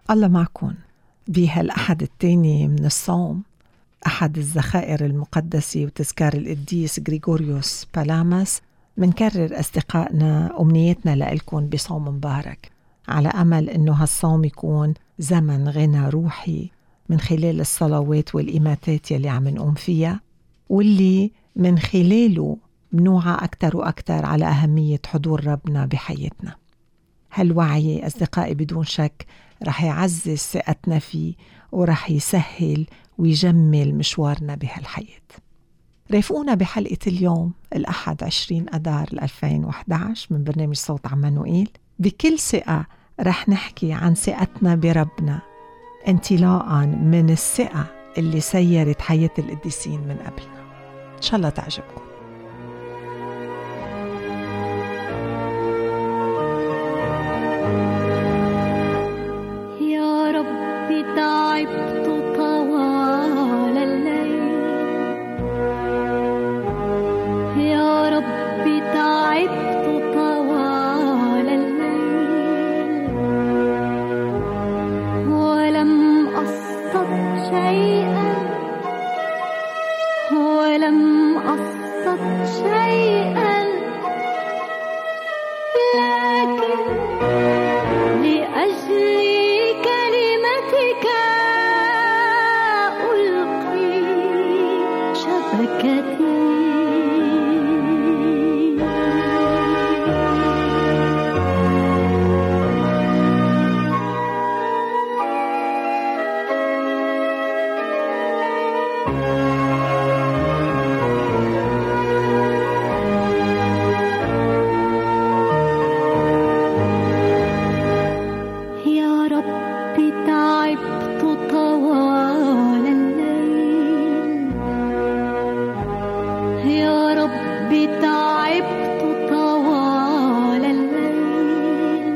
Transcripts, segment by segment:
الله معكم. بهالأحد الثاني من الصوم، أحد الذخائر المقدسة وتذكار القديس غريغوريوس بالاماس، منكرر أصدقائنا أمنيتنا لإلكم بصوم مبارك، على أمل إنه هالصوم يكون زمن غنى روحي من خلال الصلوات والإماتات يلي عم نقوم فيها، واللي من خلاله منوعى أكتر وأكتر على أهمية حضور ربنا بحياتنا. هالوعي أصدقائي بدون شك رح يعزز ثقتنا فيه، ورح يسهل ويجمل مشوارنا بهالحياة. رافقونا بحلقة اليوم الأحد 20 أدار 2011 من برنامج صوت عمانوئيل. بكل ثقة رح نحكي عن ثقتنا بربنا، انطلاقا من الثقة اللي سيرت حياة القديسين من قبلنا. إن شاء الله تعجبكم. يا ربي تعبت طوال الليل، يا ربي تعبت طوال الليل، ولم أصطد شيئا، ولم أصطد شيئا، لكن لأجل كلمتك ألقي شبكتي. يا ربي تعبت طوال الليل، يا ربي تعبت طوال الليل،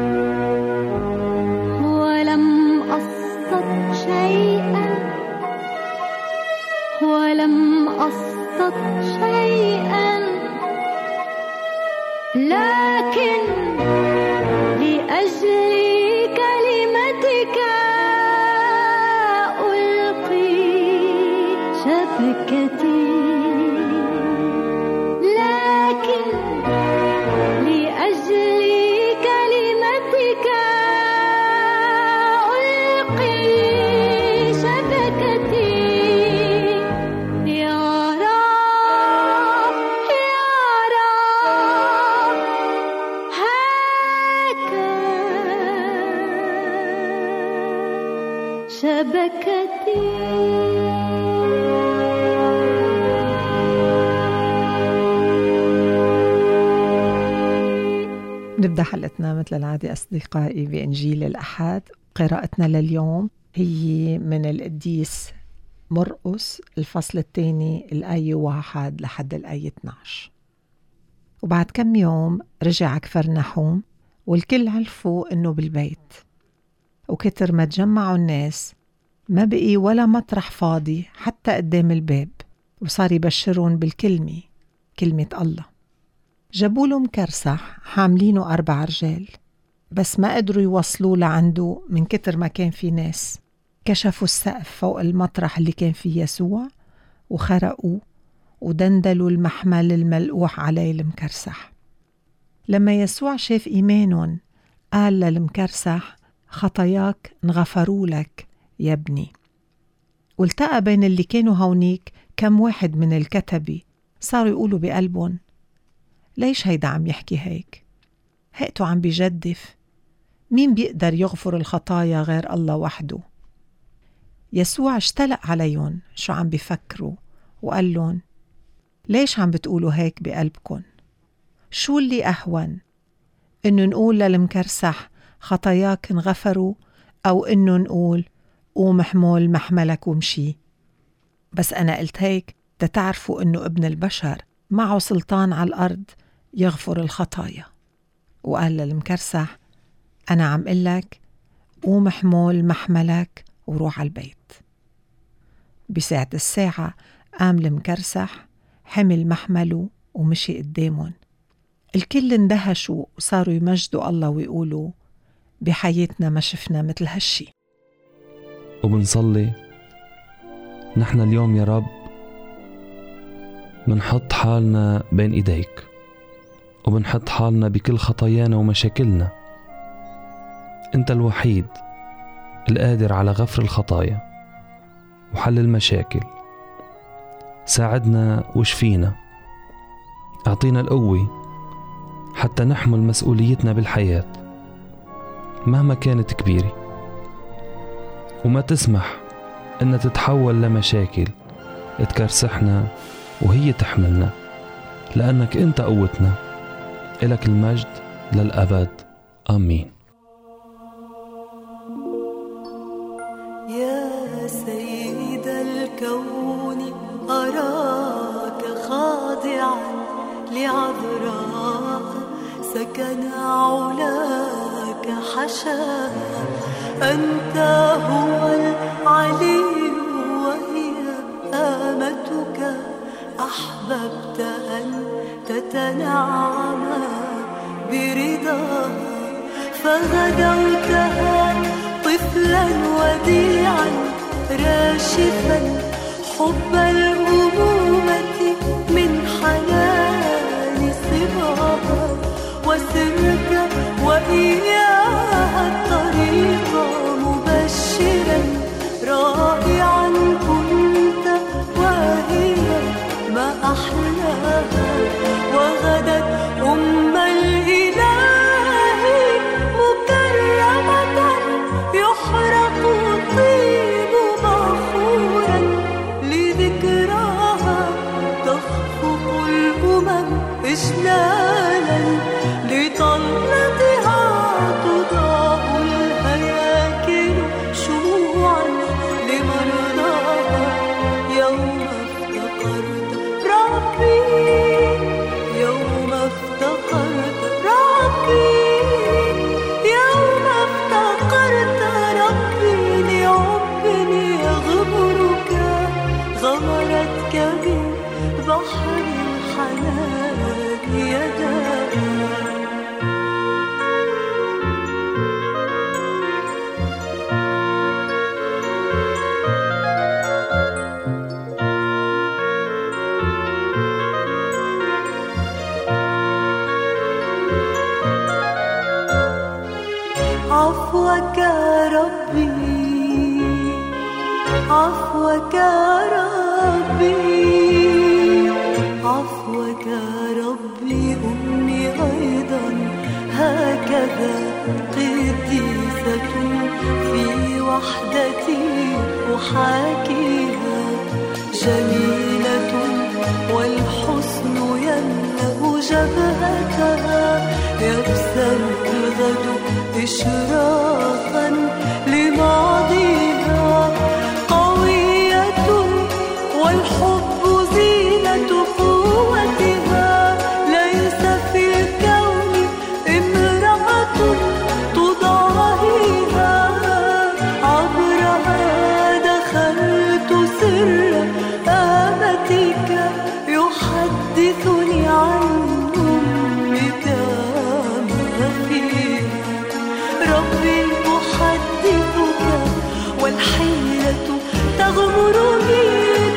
ولم أصطد شيئا، ولم أصطد شيئا، لكن لأجل كلمتك ألقي شبكتي، لكن لأجل كلمتك ألقي شبكتي. يا رب يا رب هكا شبكتي. نبدأ حلقتنا مثل العادة أصدقائي بإنجيل الأحد. قراءتنا لليوم هي من القديس مرقس الفصل الثاني الآية 1 لحد الآية 12. وبعد كم يوم رجع كفرنحوم، والكل عرفوا إنه بالبيت، وكتر ما تجمعوا الناس ما بقي ولا مطرح فاضي حتى قدام الباب، وصار يبشرون بالكلمة، كلمة الله. جابوا له مكرسح حاملينه 4 رجال، بس ما قدروا يوصلوا لعنده من كتر ما كان في ناس. كشفوا السقف فوق المطرح اللي كان فيه يسوع، وخرقوا ودندلوا المحمل الملقوح عليه المكرسح. لما يسوع شاف إيمانهم قال للمكرسح: خطاياك انغفروا لك يا ابني. والتقى بين اللي كانوا هونيك كم واحد من الكتبة، صاروا يقولوا بقلبهم: ليش هيدا عم يحكي هيك؟ هيئته عم بيجدف، مين بيقدر يغفر الخطايا غير الله وحده؟ يسوع اشتلق عليهم شو عم بيفكروا، وقال لهم: ليش عم بتقولوا هيك بقلبكن؟ شو اللي أهون، إنه نقول للمكرسح خطاياك انغفروا، أو إنه نقول قوم حمل محملك ومشي؟ بس أنا قلت هيك تتعرفوا إنه ابن البشر معه سلطان على الأرض يغفر الخطايا. وقال للمكرسح: أنا عم قلك قوم حمل محملك وروح على البيت. بساعة الساعة قام المكرسح، حمل محمله ومشي قدامهم. الكل اندهشوا وصاروا يمجدوا الله ويقولوا: بحياتنا ما شفنا مثل هالشي. وبنصلي نحن اليوم يا رب منحط حالنا بين إيديك، وبنحط حالنا بكل خطايانا ومشاكلنا. أنت الوحيد القادر على غفر الخطايا وحل المشاكل. ساعدنا وشفينا، أعطينا القوة حتى نحمل مسؤوليتنا بالحياة مهما كانت كبيرة، وما تسمح أن تتحول لمشاكل تكرسحنا وهي تحملنا، لأنك أنت قوتنا. إلك المجد للأبد، آمين. يا سيد الكون أراك خاضعا لعذراء سكن علاك حشاها. أنت هو العلي وهي آمتك، أحببت أن تتنعم برضاها. فغدوتها طفلا وديعا راشفا حب الأمومة من حنان صباها. وسرت وإياها الطريق مبشرا رائعا كنت وهي ما أحلاها. وغدت أم الإله مكرمة يحرق الطيب بخورا لذكراها. تخفق الأمم إجلالا لطلتها، تضاء الهياكل شموعا لمرضاها. يوم افتقرت ربي، يوم افتقرت ربي، يوم افتقرت ربي لعب يغمرك، غمرتك ببحر الحنان يداها. عفوك ربي، عفوك ربي، عفوك ربي. أمي أيضا هكذا قديسة في وحدتي أحاكيها. جميلة والحسن يملأ جبهتها. يبسم الغد إشراقا لماضيها. قوية والحب زينة قوتها. ليس في الكون امرأة تضاهيها. عبرها دخلت سر آمتك، يحدثني عن أمك ما فيها. ربي أحدثك والحيلة تغمرني،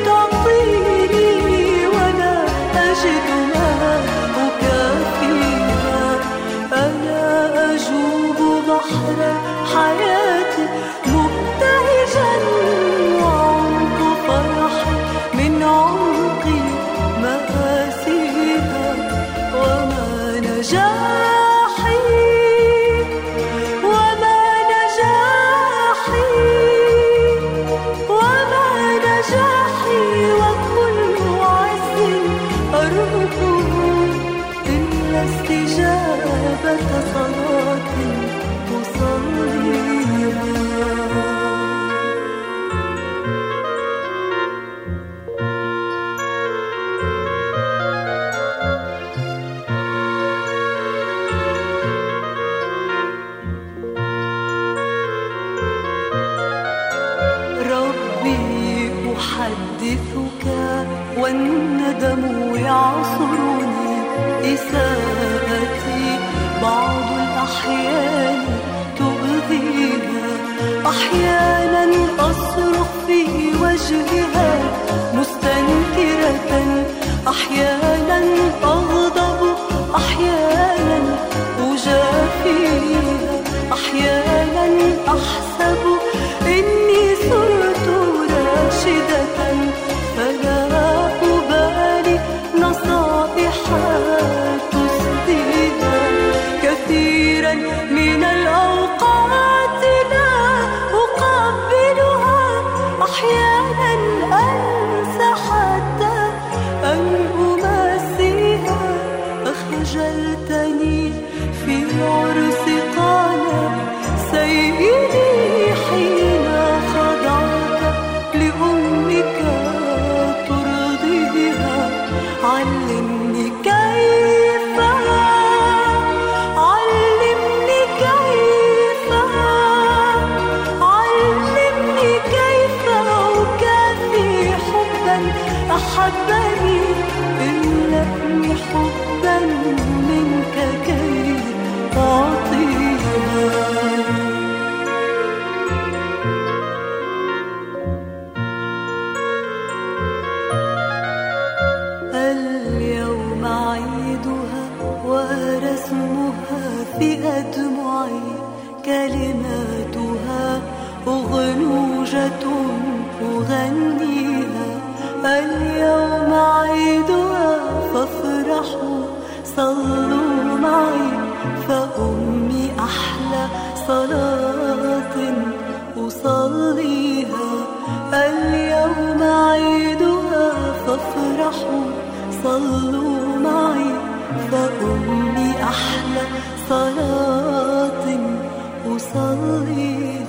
تعطيني ولا أجد ما أكافيها. أنا أجوب بحر حياتي مبتهجا، وعمق فرحي من عمقي مآسيها. وما نجاحي، وما نجاحي، وما نجاحي، وكل عز أرجوه إلا استجابة صلاة أصليها. ربي أحدثك والندم يعصرني. إساءتي بعض الأحيان أحيانا أصرخ في وجهها مستنكرة، أحيانا أغضب، أحيانا أجافيها، أحيانا أحسب إني صرت راشدة، فلا أبالي نصائحها تسديها. كثيرا من الأوقات لا أقبلها، أحيانا أنسى حتى أن أماسيها. أخجلتني في عرس قانا سيدي حين خضعت لأمك ترضيها. علمني كيف، علمني كيف، علمني كيف أكافي حبا أحبني، إنني حبا منك كي أعطيها. اليوم عيدها ورسمها في أدمعي، كلماتها أغنوجة أغنيها. اليوم عيدها فافرحوا صلوا معي، فأمي أحلى صلاة أصليها. اليوم عيدها فافرحوا صلوا معي، فأمي أحلى صلاة أصليها.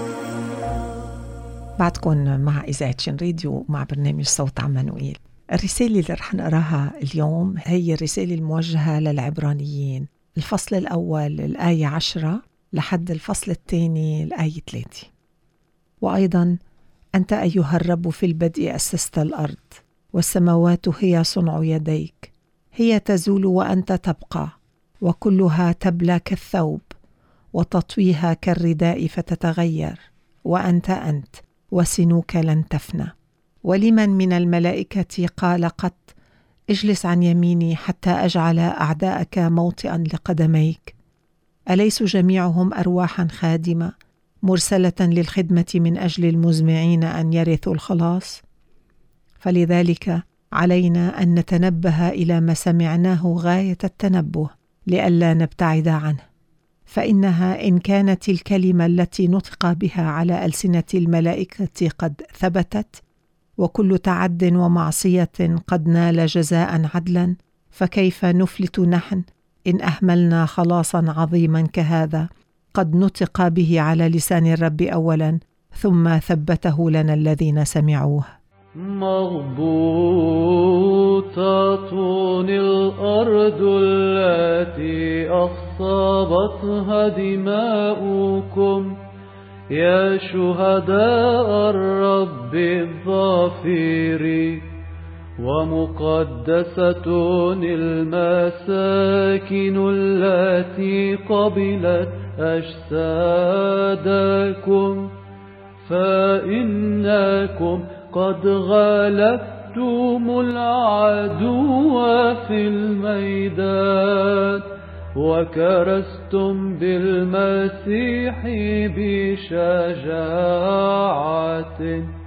بعدكم مع إذاعة شن راديو مع برنامج صوت عمانوئيل. الرسالة اللي رح نقراها اليوم هي الرسالة الموجهة للعبرانيين، الفصل الأول الآية 10 لحد الفصل الثاني الآية 3. وأيضا أنت أيها الرب في البدء أسست الأرض، والسماوات هي صنع يديك، هي تزول وأنت تبقى، وكلها تبلى كالثوب، وتطويها كالرداء فتتغير، وأنت وسنوك لن تفنى. ولمن من الملائكة قال قط اجلس عن يميني حتى أجعل أعداءك موطئا لقدميك؟ أليس جميعهم أرواحا خادمة مرسلة للخدمة من أجل المزمعين أن يرثوا الخلاص؟ فلذلك علينا أن نتنبه إلى ما سمعناه غاية التنبه لئلا نبتعد عنه، فإنها إن كانت الكلمة التي نطق بها على ألسنة الملائكة قد ثبتت، وكل تعد ومعصية قد نال جزاء عدلا، فكيف نفلت نحن إن أهملنا خلاصا عظيما كهذا قد نطق به على لسان الرب أولا، ثم ثبته لنا الذين سمعوه. مغبوطة الأرض التي أخصبتها دماؤكم يا شهداء الرب الظافر، ومقدسة المساكن التي قبلت أجسادكم، فإنكم قد غلبتم العدو في الميدان، وكرستم بالمسيح بشجاعة،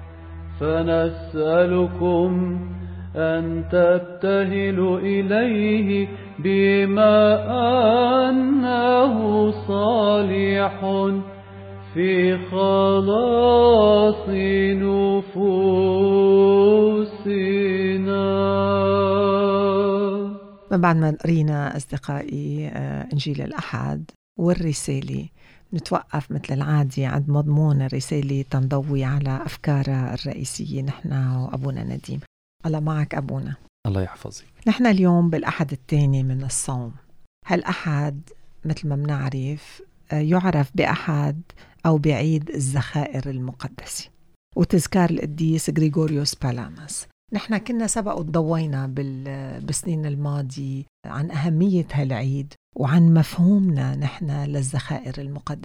فنسألكم أن تبتهلوا إليه بما أنه صالح في خلاص نفوسنا. من بعد ما قرينا أصدقائي إنجيل الأحد والرسالة، نتوقف مثل العادي عند مضمون الرسالة تنضوي على أفكارها الرئيسية نحن وأبونا نديم. الله معك أبونا. الله يحفظك. نحن اليوم بالأحد الثاني من الصوم. هالأحد مثل ما بنعرف يعرف بأحد أو بعيد الذخائر المقدسة وتذكار القديس غريغوريوس بالاmas. نحن كنا سبق وتضوينا بالسنين الماضية عن أهمية هالعيد وعن مفهومنا نحن للذخائر المقدسة.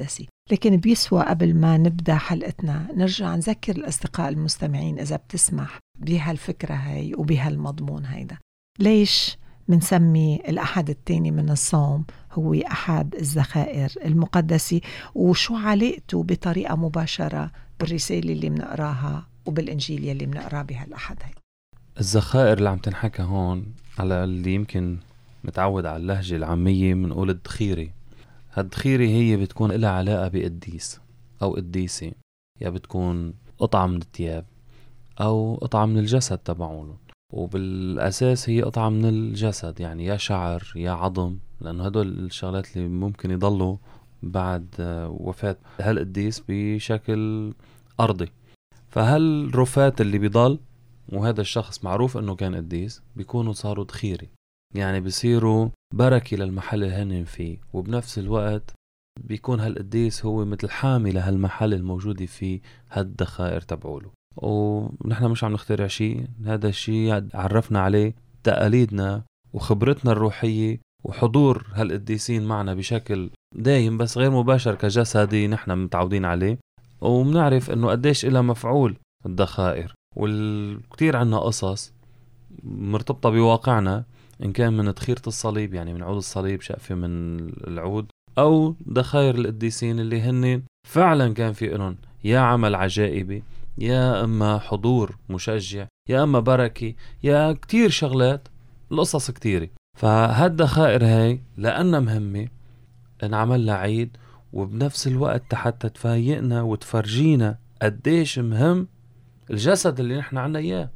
لكن بيسوى قبل ما نبدأ حلقتنا نرجع نذكر الأصدقاء المستمعين إذا بتسمح بهالفكرة هاي وبهالمضمون هيدا. ليش منسمي الأحد الثاني من الصوم هو أحد الذخائر المقدسة، وشو علاقته بطريقة مباشرة بالرسالة اللي منقراها وبالإنجيل اللي منقراه بهالأحد هاي؟ الذخائر اللي عم تنحكى هون على اللي يمكن متعود على اللهجة العامية منقول الدخيرة. هالدخيرة هي بتكون لها علاقة بقديس أو قديسة، يا بتكون قطعة من الثياب أو قطعة من الجسد تبعونه، وبالأساس هي قطعة من الجسد، يعني يا شعر يا عظم، لأنه هدول الشغلات اللي ممكن يضلوا بعد وفاة هالقديس بشكل أرضي. فهالرفات اللي بيضل وهذا الشخص معروف أنه كان قديس بيكونوا صاروا دخيري، يعني بيصيروا بركة للمحل اللي هنن فيه، وبنفس الوقت بيكون هالقديس هو مثل حامي لهالمحل الموجود فيه هالدخائر تبعوله. ونحن مش عم نخترع شيء، هذا الشيء عرفنا عليه تقاليدنا وخبرتنا الروحية وحضور هالقديسين معنا بشكل دايم بس غير مباشر كجسدي نحن متعودين عليه، ومنعرف انه قديش إلها مفعول الدخائر. والكتير عنا قصص مرتبطة بواقعنا، إن كان من دخيرة الصليب يعني من عود الصليب، شقفة من العود، أو دخائر القديسين اللي هن فعلا كان في إلهم يا عمل عجائبي، يا أما حضور مشجع، يا أما بركة، يا كتير شغلات، القصص كتيرة. فهالدخائر هاي لأنها مهمة انعمل لها عيد، وبنفس الوقت حتى تفايقنا وتفرجينا قديش مهم الجسد اللي نحن عنا إياه،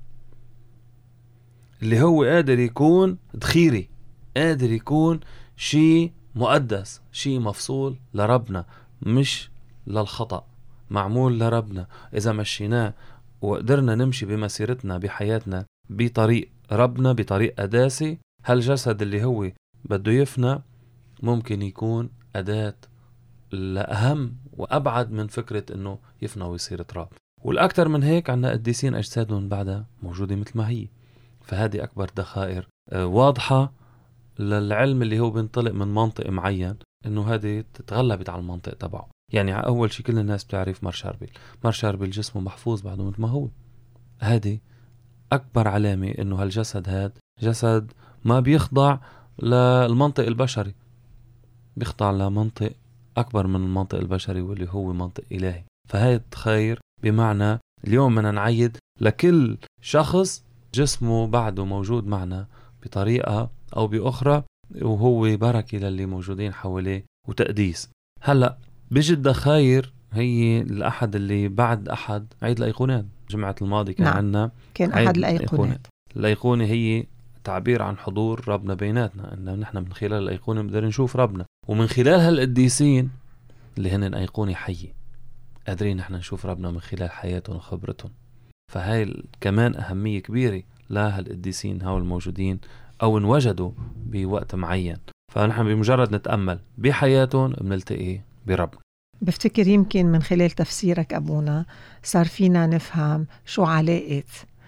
اللي هو قادر يكون دخيري، قادر يكون شيء مقدس، شيء مفصول لربنا مش للخطأ، معمول لربنا. إذا مشيناه وقدرنا نمشي بمسيرتنا بحياتنا بطريق ربنا بطريق قداسي، هالجسد اللي هو بده يفنى ممكن يكون أداة لأهم وأبعد من فكرة إنه يفنى ويصير تراب. والأكثر من هيك عنا قديسين أجسادهم بعدها موجودة مثل ما هي. فهذه أكبر دخائر واضحة للعلم اللي هو بينطلق من منطق معين، إنه هذه تتغلبت على المنطق تبعه. يعني أول شيء كل الناس بتعرف مار شاربل جسمه محفوظ بعده مثل ما هو. هذه أكبر علامة إنه هالجسد هذا جسد ما بيخضع للمنطق البشري، بيخضع لمنطق أكبر من المنطق البشري واللي هو منطق إلهي. فهاي التخير بمعنى اليوم بدنا نعيد لكل شخص جسمه بعده موجود معنا بطريقة أو بأخرى، وهو بركة للي موجودين حواليه وتقديس. هلأ بيجي الدخاير هي الأحد اللي بعد أحد عيد الأيقونات. جمعة الماضي كان عنا كان أحد الأيقونات. الأيقونة هي تعبير عن حضور ربنا بيناتنا، إنه نحن من خلال الأيقونة بنقدر نشوف ربنا، ومن خلال هالقديسين اللي هن أيقونة حية قادرين نحن نشوف ربنا من خلال حياتهم وخبرتهم. فهاي كمان أهمية كبيرة لهالقديسين هاو الموجودين أو انوجدوا بوقت معين. فنحن بمجرد نتأمل بحياتهم بنلتقي بربنا. بفتكر يمكن من خلال تفسيرك أبونا صار فينا نفهم شو علاقة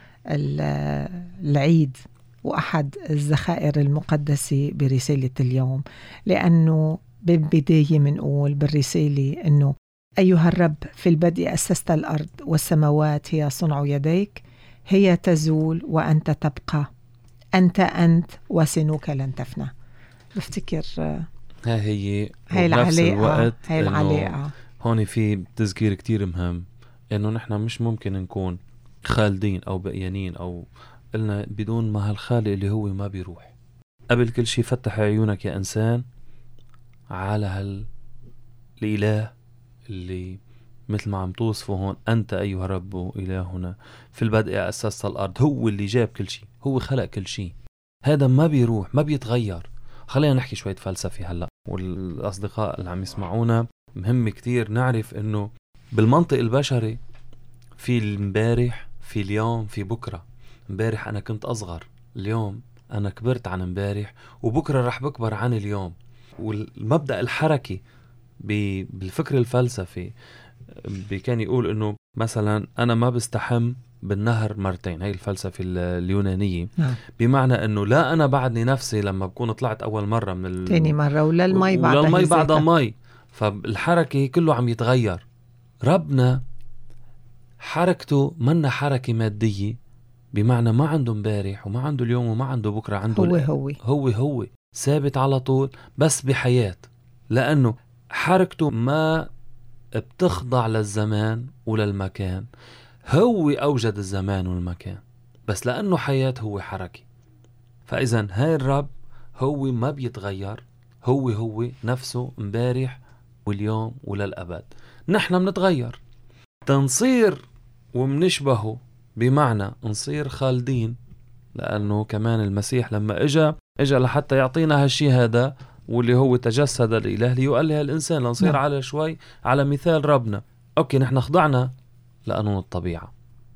العيد وأحد الذخائر المقدسة برسالة اليوم، لأنه بالبداية منقول بالرسالة أنه أيها الرب في البدء أسست الأرض والسماوات هي صنع يديك، هي تزول وأنت تبقى، أنت وسنوك لن تفنى. بفتكر هاي العلاقة، هاي العلاقة هون في تذكير كتير مهم إنه نحن مش ممكن نكون خالدين أو بقيانين أو قلنا بدون ما هالخالق اللي هو ما بيروح. قبل كل شيء فتح عيونك يا إنسان على الإله اللي مثل ما عم توصفه هون، أنت أيها رب إلهنا في البدء أسست الأرض. هو اللي جاب كل شيء، هو خلق كل شيء، هذا ما بيروح ما بيتغير. خلينا نحكي شوية فلسفة هلأ، والأصدقاء اللي عم يسمعونا مهم كتير نعرف إنه بالمنطق البشري في المبارح، في اليوم، في بكرة. امبارح أنا كنت أصغر، اليوم أنا كبرت عن امبارح، وبكرة رح بكبر عن اليوم. والمبدأ الحركي بالفكر الفلسفي كان يقول إنه مثلا أنا ما بستحم بالنهر مرتين، هاي الفلسفة اليونانية. بمعنى إنه لا أنا بعدني نفسي لما بكون طلعت أول مرة من تاني مرة ولا المي بعدها بعدها مي. فالحركة كله عم يتغير. ربنا حركته منا حركة مادية، بمعنى ما عنده امبارح وما عنده اليوم وما عنده بكرة، عنده هو ثابت على طول، بس بحياة، لأنه حركته ما بتخضع للزمان وللمكان. هو أوجد الزمان والمكان، بس لأنه حياة هو حركة. فإذن هاي الرب هو ما بيتغير، هو نفسه امبارح واليوم وللأبد. نحن بنتغير، تنصير ومنشبهه، بمعنى نصير خالدين، لأنه كمان المسيح لما إجا لحتى يعطينا هالشي هذا، واللي هو تجسد الإله ليؤله الإنسان، لنصير على شوي على مثال ربنا. أوكي، نحن خضعنا لقانون الطبيعة،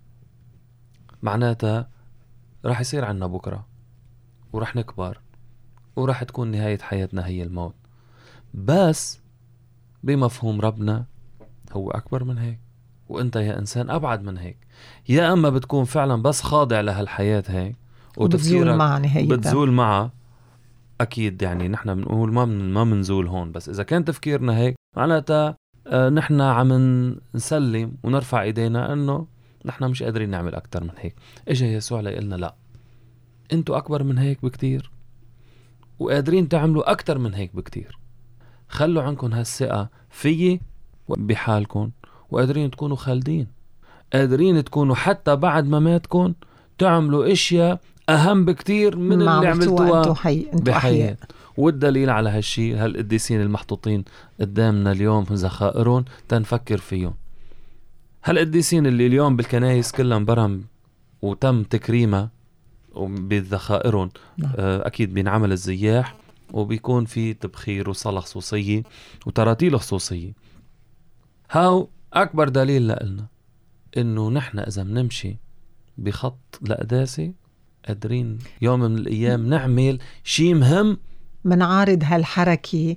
معناتها راح يصير عنا بكرة، ورح نكبر، ورح تكون نهاية حياتنا هي الموت. بس بمفهوم ربنا هو أكبر من هيك، وانت يا إنسان أبعد من هيك. يا أما بتكون فعلا بس خاضع لهالحياة هيك وتفكيرك بتزول معها. أكيد يعني نحن بنقول ما منزول هون، بس إذا كان تفكيرنا هيك معناتها نحن عم نسلم ونرفع إيدينا أنه نحن مش قادرين نعمل أكتر من هيك. إجا يسوع لقلنا لا، أنتوا أكبر من هيك بكتير وقادرين تعملوا أكتر من هيك بكتير. خلوا عنكم هالثقة فيي وبحالكم، وقادرين تكونوا خالدين، قادرين تكونوا حتى بعد ما ماتكم تعملوا اشياء اهم بكتير من اللي عملتوها بحياة. والدليل على هالشي هالقديسين المحطوطين قدامنا اليوم ذخائرهم تنفكر فيهم. هالقديسين اللي اليوم بالكنايس كلهم برم وتم تكريمها بالذخائرهم، اكيد بينعمل الزياح وبيكون في تبخير وصلاة خصوصية وتراتيل خصوصية. هاو أكبر دليل لنا إنه نحن إذا بنمشي بخط القداسة قادرين يوم من الأيام نعمل شيء مهم، منعارض هالحركة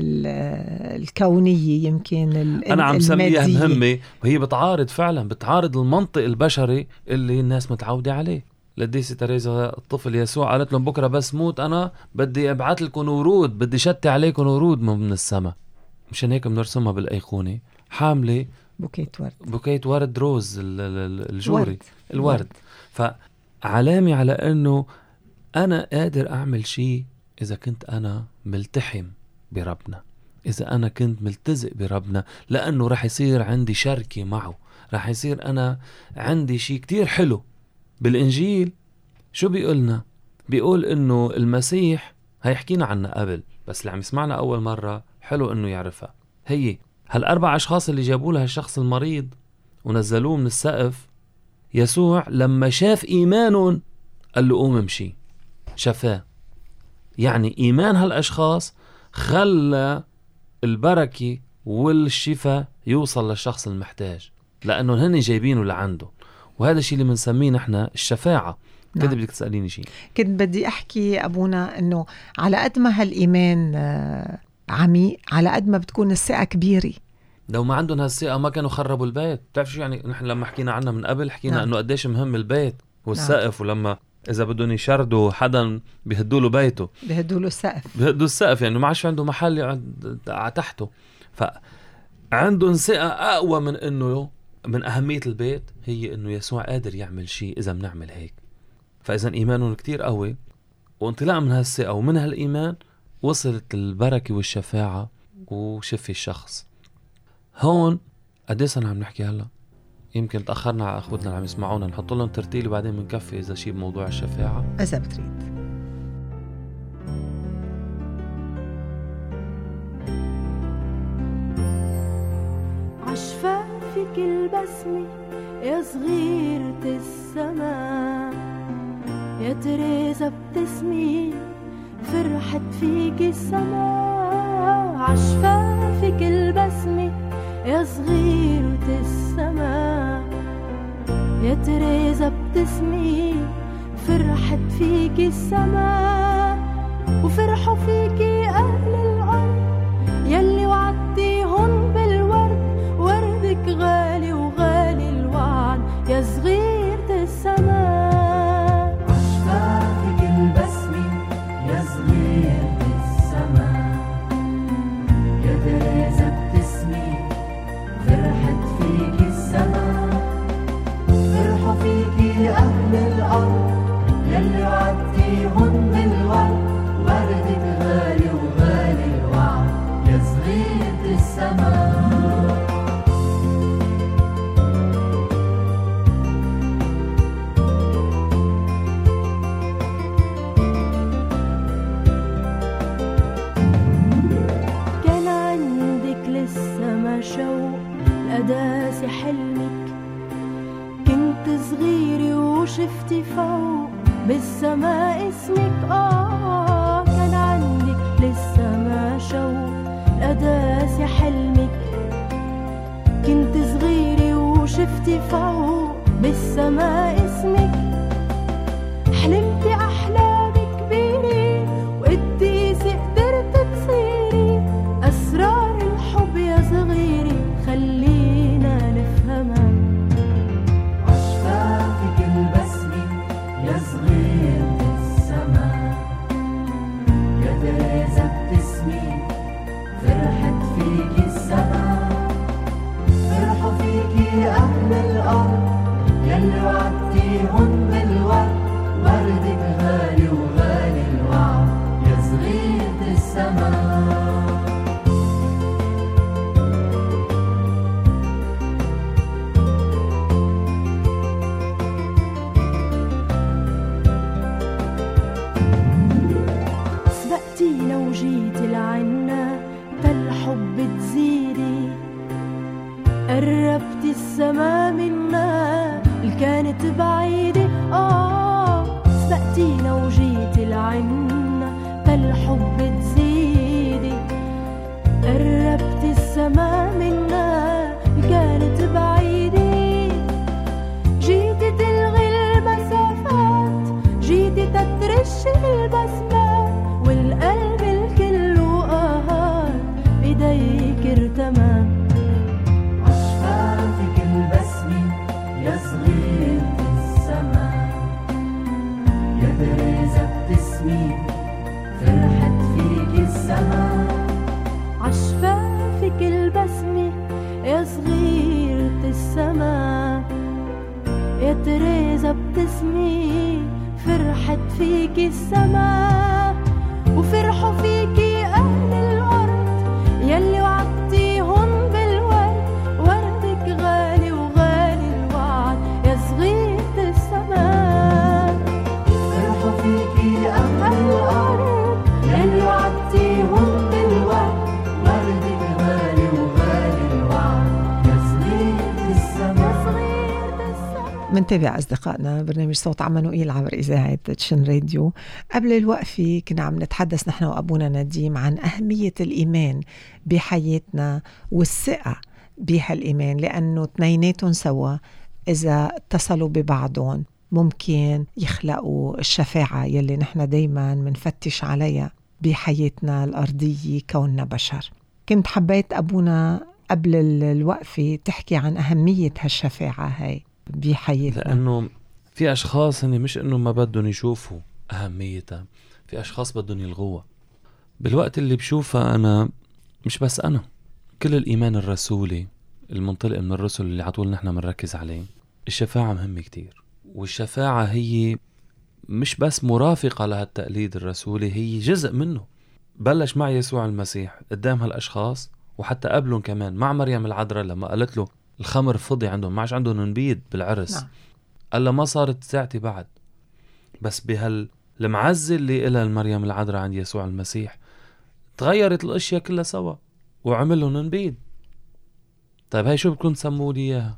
الكونية يمكن أنا عم سميها مهمة، وهي بتعارض فعلا، بتعارض المنطق البشري اللي الناس متعودة عليه. لديسي تريزا الطفل يسوع قالت لهم بكرة بس موت أنا بدي أبعث لكم ورود، بدي شتي عليكم ورود من السماء. مشان هيك بنرسمها بالأيقونة حاملة بوكيت ورد روز الجوري الورد. فعلامة على أنه أنا قادر أعمل شيء إذا كنت أنا ملتحم بربنا، إذا أنا كنت ملتزق بربنا، لأنه رح يصير عندي شركة معه، رح يصير أنا عندي شيء كتير حلو. بالإنجيل شو بيقولنا؟ بيقول إنه المسيح هيحكينا عنه قبل، بس اللي عم يسمعنا أول مرة حلو إنه يعرفها. هي هالأربع أشخاص اللي جابوا لها الشخص المريض ونزلوه من السقف، يسوع لما شاف إيمانهم قال له قوم امشي، شفاه. يعني إيمان هالأشخاص خلى البركة والشفاء يوصل للشخص المحتاج، لأنه هن جايبينه لعنده. وهذا الشيء اللي بنسميه نحن الشفاعة. كده بدك تسأليني شيء؟ كنت بدي أحكي أبونا أنه على قد ما هالإيمان عميق على قد ما بتكون الثقة كبيرة. لو ما عندهم هالثقة ما كانوا خربوا البيت. بتعرف شو يعني؟ نحن لما حكينا عنها من قبل حكينا أنه قديش مهم البيت والسقف، ولما إذا بدهم يشردوا حدا بيهدوا له بيته، بيهدوا له السقف يعني ما عادش عنده محل يقعد تحته. فعندهم ثقة أقوى من أنه من أهمية البيت هي أنه يسوع قادر يعمل شيء إذا بنعمل هيك. فإذا إيمانهم كتير قوي، وانطلاق من هالثقة ومن هالإيمان وصلت البركة والشفاعة وشفي الشخص. هون قديش أنا عم نحكي هلا؟ يمكن تأخرنا على أخوتنا اللي عم يسمعونا، نحط لهم ترتيل وبعدين منكفي إذا شيء بموضوع الشفاعة إذا بتريد. عشفافك البسمة يا صغيرة السماء، يا تريزة بتسمي فرحت فيك السماء. عشفافك البسمة يا صغيرة السماء، يا تريزة بتسمي فرحت فيك السماء. وفرحوا فيك أهل الأرض يلي وعدتيهن بالورد، وردك غالي وغالي الوعد يا صغيرة السماء. عشفافك البسمة يا صغيرة السماء، يا تريزة وشفتي فوق بالسماء اسمك. كان عندك لسه ما شوق القداس يا حلمك. كنت صغيرة وشفتي فوق بالسماء اسمك. حلمتي أحلام كبيرة وقديسي قدرت تصيري. أسرار الحب يا صغيري خلينا نفهمها. عشفافك البسمة يا صغيرة السما، يا تريزة بتسمي فرحت فيكي السما. فرحوا فيكي أهل الأرض يلي وعدتيهن بالورد. وردك غالي وغالي الوعد يا صغيرة السما. سبقتينا وجيتي لعنا تالحب تزيدي. قربتي السما منا اللي كانت بعيدة. سبقتينا وجيتي لعنا تالحب تزيدي. قربتي السما منا اللي كانت بعيدة. جيتي تلغي المسافات، جيتي تترشي البسمات. والقلب الكل وقهار بيديك ارتمى. عشفافك البسمة يا صغيرة السما، يا تريزة بتسمي فرحت فيكي السما. عشفافك البسمة يا صغيرة السما، يا تريزة بتسمي فرحت فيكي السما. وفرحوا فيكي أهل الأرض يلي وعدتيهن بالورد. وردك غالي وغالي الوعد يا صغيرة السما. فرحوا فيكي أهل الأرض يلي وعدتيهن بالورد. وردك غالي وغالي الوعد يا صغيرة السما. منتابع أصدقائنا برنامج صوت عمانوئيل عبر إذاعة تشن راديو. قبل الوقفة كنا عم نتحدث نحن وأبونا نديم عن أهمية الإيمان بحياتنا والثقة بهالإيمان، لأنه اثنيناتهم سوا إذا اتصلوا ببعضهم ممكن يخلقوا الشفاعة يلي نحن دايما منفتش عليها بحياتنا الأرضية كوننا بشر. كنت حبيت أبونا قبل الوقفة تحكي عن أهمية هالشفاعة هاي بحياتنا، لأنه في أشخاص هني مش إنه ما بدهم يشوفوا أهميتها، في أشخاص بدهم يلغوها. بالوقت اللي بشوفها أنا، مش بس أنا، كل الإيمان الرسولي المنطلق من الرسل اللي عطول نحن منركز عليه، الشفاعة مهمة كتير. والشفاعة هي مش بس مرافقة لهالتقليد الرسولي، هي جزء منه. بلش مع يسوع المسيح قدام هالأشخاص، وحتى قبلهم كمان مع مريم العذراء لما قالت له الخمر فضي عندهم، ما عادش عندهم نبيد بالعرس. نعم. قال له ما صارت ساعتي بعد. بس بهالمعزة اللي إلها مريم العذراء عند يسوع المسيح تغيرت الأشياء كلها سوا وعمل لهم نبيد. طيب هاي شو بكون تسموا لي إياها؟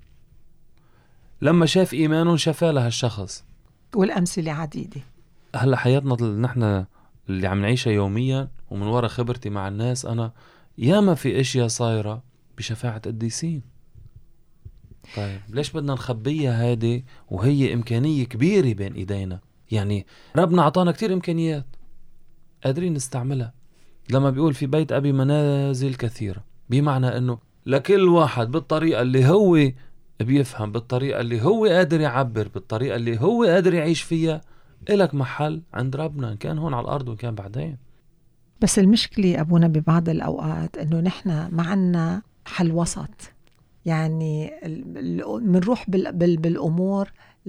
لما شاف إيمانهم شفى لها الشخص. والأمثلة عديدة. هلا حياتنا نحن اللي عم نعيشها يوميا ومن وراء خبرتي مع الناس، أنا ياما في أشياء صايرة بشفاعة قديسين. طيب ليش بدنا نخبيها هذه وهي إمكانية كبيرة بين إيدينا؟ يعني ربنا عطانا كتير إمكانيات قادرين نستعملها. لما بيقول في بيت أبي منازل كثيرة، بمعنى أنه لكل واحد بالطريقة اللي هو بيفهم، بالطريقة اللي هو قادر يعبر، بالطريقة اللي هو قادر يعيش فيها، إلك محل عند ربنا، إن كان هون على الأرض وإن كان بعدين. بس المشكلة أبونا ببعض الأوقات أنه نحن معنا حل وسط، يعني منروح بالأمور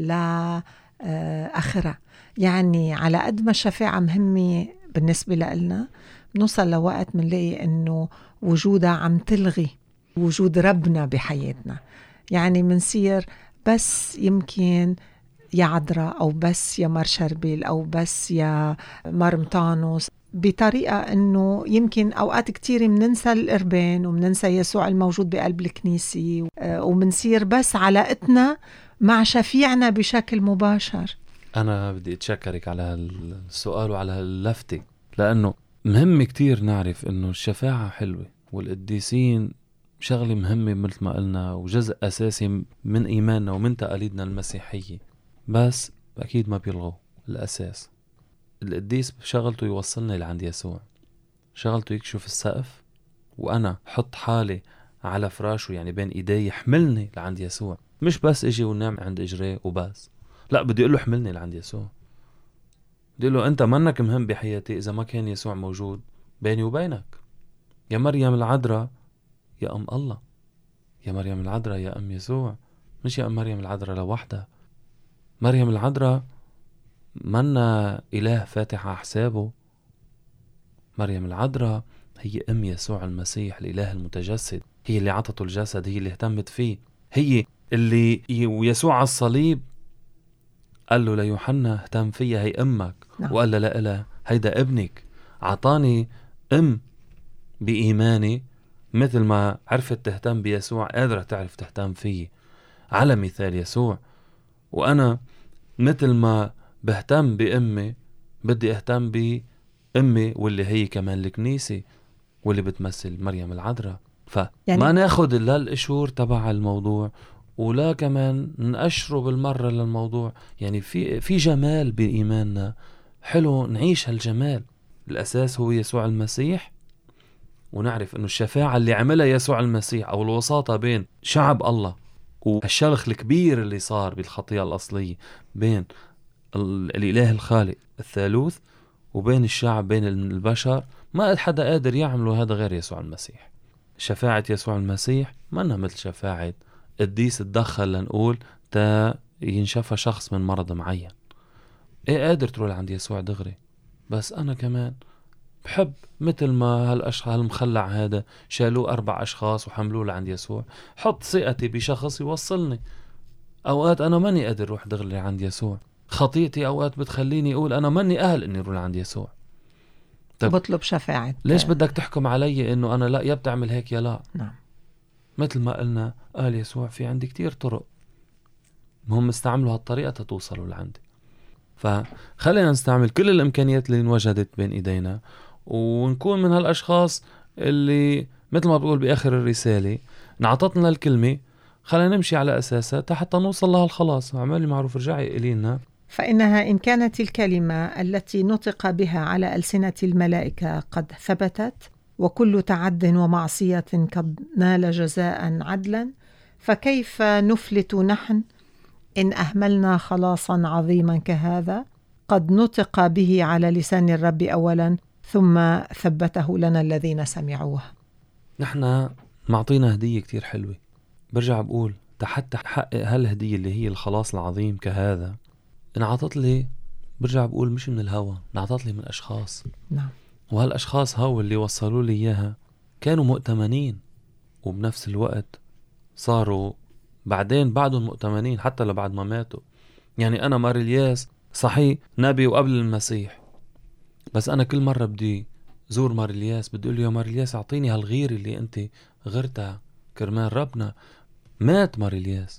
لآخرة. يعني على قد ما الشفاعة مهمة بالنسبة لنا، نوصل لوقت منلاقي أنه وجودها عم تلغي وجود ربنا بحياتنا. يعني منصير بس يمكن يا عذراء أو بس يا مار شربيل أو بس يا مرمطانوس، بطريقة أنه يمكن أوقات كتير مننسى القربان ومننسى يسوع الموجود بقلب الكنيسة، ومنصير بس علاقتنا مع شفيعنا بشكل مباشر. أنا بدي أتشكرك على السؤال وعلى اللفتة، لأنه مهم كتير نعرف إنه الشفاعة حلوة والقديسين شغلة مهمة مثل ما قلنا، وجزء أساسي من إيماننا ومن تقاليدنا المسيحية، بس أكيد ما بيلغوا الأساس. القديس شغلته يوصلني لعند يسوع، شغلته يكشف السقف وأنا حط حالي على فراشه، يعني بين إيدي، يحملني لعند يسوع. مش بس اجي ونام عند اجريه وبس، لا، بدي اقول له حملني لعند يسوع. بدي له انت منك مهم بحياتي اذا ما كان يسوع موجود بيني وبينك. يا مريم العذراء يا ام الله، يا مريم العذراء يا ام يسوع، مش يا ام مريم العذراء لوحدها. مريم العذراء منا اله فاتح على حسابه، مريم العذراء هي ام يسوع المسيح الاله المتجسد، هي اللي عطته الجسد، هي اللي اهتمت فيه، هي اللي ويسوع على الصليب قال له ليوحنا اهتم فيها، هي امك. نعم. وقال له لا هيدا ابنك. عطاني ام بإيماني مثل ما عرفت تهتم بيسوع قادرة تعرف تهتم فيه على مثال يسوع. وأنا مثل ما بهتم بأمي بدي اهتم بأمي واللي هي كمان الكنيسة واللي بتمثل مريم العذراء. فما ناخد لا القشور تبع الموضوع ولا كمان نقشره بالمرة للموضوع. يعني في جمال بإيماننا حلو نعيش هالجمال. الأساس هو يسوع المسيح، ونعرف أنه الشفاعة اللي عملها يسوع المسيح أو الوساطة بين شعب الله والشلخ الكبير اللي صار بالخطيئة الأصلية بين الإله الخالق الثالوث وبين الشعب بين البشر، ما حدا قادر يعمله هذا غير يسوع المسيح. شفاعة يسوع المسيح ما مثل شفاعة قديس تدخل لنقول تا ينشفى شخص من مرض معين. ايه قادر تروح عند يسوع دغري، بس انا كمان بحب مثل ما هالمخلع هذا شالوه 4 أشخاص وحملوه لعند يسوع، حط ثقتي بشخص يوصلني. اوقات انا ماني قادر اروح دغري عند يسوع، خطيئتي اوقات بتخليني اقول انا ماني اهل اني اروح عند يسوع. طيب بطلب شفاعة. ليش بدك تحكم علي انه انا لا، يا بتعمل هيك يا لا؟ نعم. مثل ما قلنا قال يسوع في عندي كتير طرق، هم استعملوا هالطريقة تتوصلوا لعندي. فخلينا نستعمل كل الامكانيات اللي انوجدت بين ايدينا، ونكون من هالاشخاص اللي مثل ما بقول باخر الرسالة نعطتنا الكلمة، خلينا نمشي على اساسها حتى نوصل لها الخلاص. عمالي معروف رجعي إلينا، فإنها إن كانت الكلمة التي نطق بها على ألسنة الملائكة قد ثبتت، وكل تعد ومعصية قد نال جزاء عدلا، فكيف نفلت نحن إن أهملنا خلاصا عظيما كهذا قد نطق به على لسان الرب أولا ثم ثبته لنا الذين سمعوه. نحن معطينا هدية كتير حلوة. برجع بقول حتى حقق هالهدية اللي هي الخلاص العظيم كهذا انعطت لي، برجع بقول مش من الهوى، انعطت لي من أشخاص. نعم. وهالأشخاص هاو اللي وصلوا لي إياها كانوا مؤتمنين، وبنفس الوقت صاروا بعدين بعدهم مؤتمنين حتى لبعد ما ماتوا. يعني أنا ماريلياس صحيح نبي وقبل المسيح، بس أنا كل مرة بدي زور ماريلياس بدي أقول له يا ماريلياس أعطيني هالغير اللي أنت غرتها كرمال ربنا. مات ماريلياس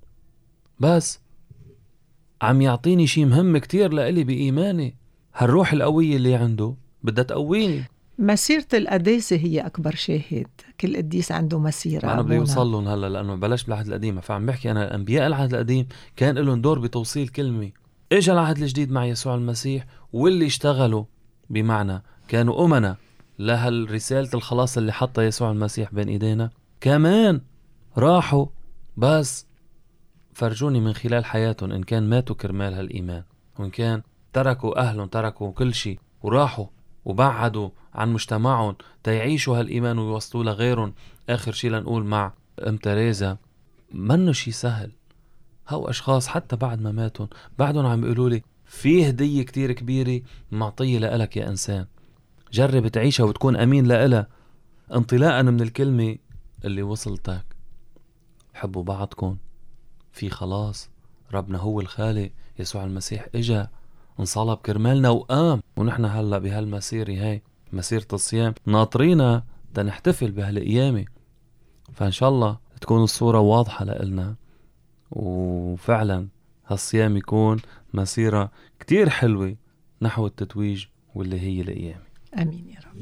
بس عم يعطيني شي مهم كتير لإلي بإيماني. هالروح القوية اللي عنده بدها تقويني. مسيرة القداسة هي أكبر شاهد. كل قديس عنده مسيرة. أنا بدي يوصل لهم هلا لأنه بلاش بالعهد القديم، فعم بحكي أنا الأنبياء العهد القديم كان لهم دور بتوصيل كلمة. إجا العهد الجديد مع يسوع المسيح واللي اشتغلوا بمعنى كانوا أمنا لهالرسالة الخلاص اللي حطها يسوع المسيح بين إيدينا، كمان راحوا بس فرجوني من خلال حياتهم إن كان ماتوا كرمال هالإيمان، وإن كان تركوا أهلهم تركوا كل شيء وراحوا وبعدوا عن مجتمعهم تيعيشوا هالإيمان ويوصلوا لغيرهم. آخر شيء لنقول مع أم تريزا منه شيء سهل. هاو أشخاص حتى بعد ما ماتوا بعدهم عم يقولوا لي في هدية كتير كبيرة معطية لألك يا إنسان، جرب تعيشها وتكون أمين لألها انطلاقا من الكلمة اللي وصلتك. حبوا بعضكم، في خلاص، ربنا هو الخالق، يسوع المسيح إجا انصلب كرمالنا وقام، ونحن هلأ بهالمسيرة هاي مسيرة الصيام ناطرينا تنحتفل بهالقيامة. فإن شاء الله تكون الصورة واضحة لإلنا وفعلا هالصيام يكون مسيرة كتير حلوة نحو التتويج واللي هي القيامة. آمين يا رب.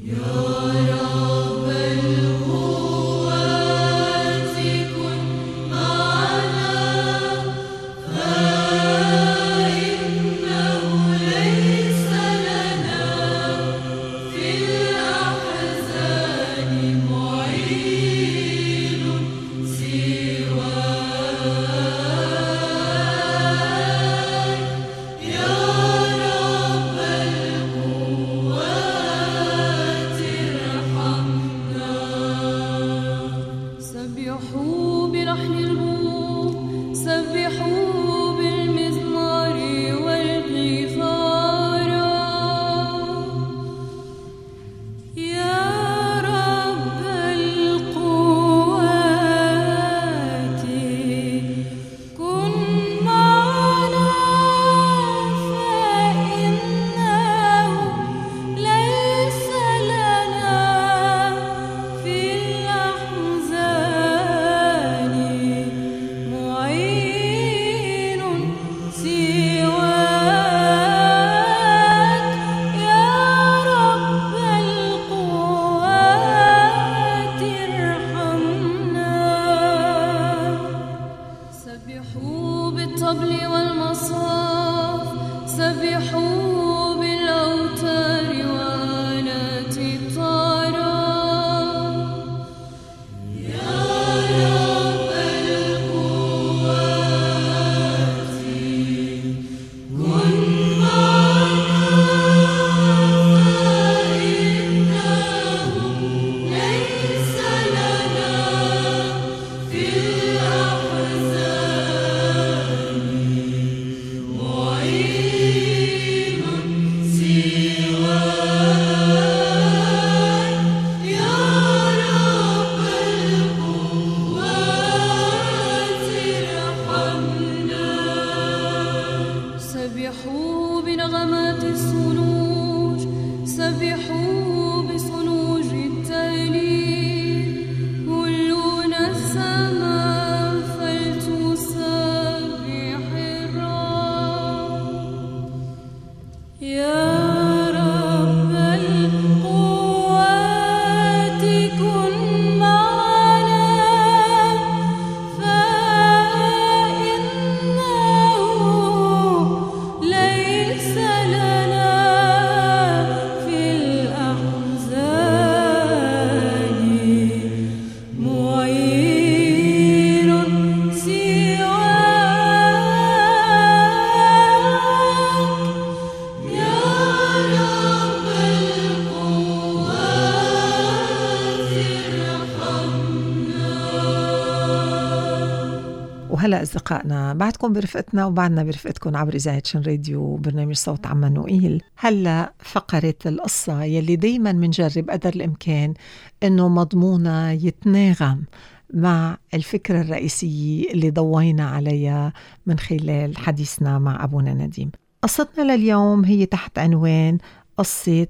وهلأ أصدقائنا بعدكم برفقتنا وبعدنا برفقتكم عبر إذاعة شن راديو برنامج صوت عمانوئيل. هلأ فقرة القصة يلي دايما منجرب قدر الإمكان إنه مضمونة يتناغم مع الفكرة الرئيسية اللي ضوينا عليها من خلال حديثنا مع أبونا نديم. قصتنا لليوم هي تحت عنوان قصة